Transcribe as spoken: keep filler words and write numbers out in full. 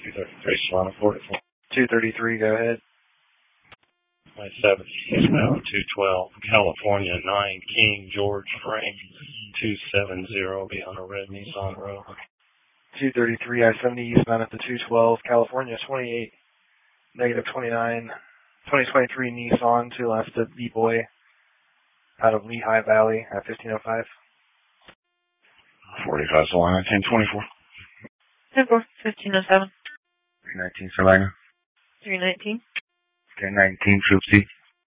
two thirty-three, Solana forty-four. two thirty-three, go ahead. My seven, Ismail two twelve, California nine, King George Frank two seventy, be on a red Nissan Rogue. two thirty-three, I seventy eastbound at the two twelve, California twenty-eight, negative twenty-nine, twenty twenty-three Nissan, two left at B-Boy, out of Lehigh Valley at fifteen oh five. forty-five Solana, ten twenty-four. ten four, fifteen oh seven. three nineteen Solana. three nineteen. ten nineteen Swoop C.